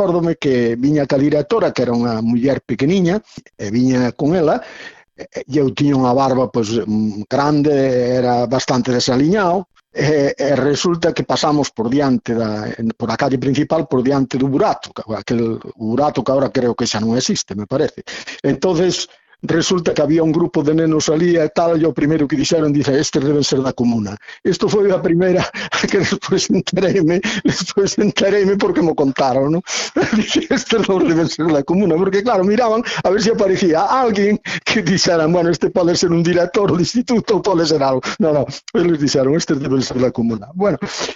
recórdome que viña ca directora, que era unha muller pequeniña, e viña con ela, e eu tiña unha barba pois, grande, era bastante desaliñado, e resulta que pasamos por diante por a calle principal, por diante do burato, aquel burato que agora creo que xa non existe, me parece. Entonces resulta que había un grupo de nenos ali e tal, e o primeiro que dixeron, dice, estes deben ser da comuna. Isto foi a primeira que despois entereime porque me contaron, non? Dice, estes non deben ser da comuna, porque claro, miraban a ver se aparecía alguén que dixeran, bueno, este pode ser un director do instituto ou pode ser algo. Non, eles dixeron, estes deben ser da comuna. Bueno,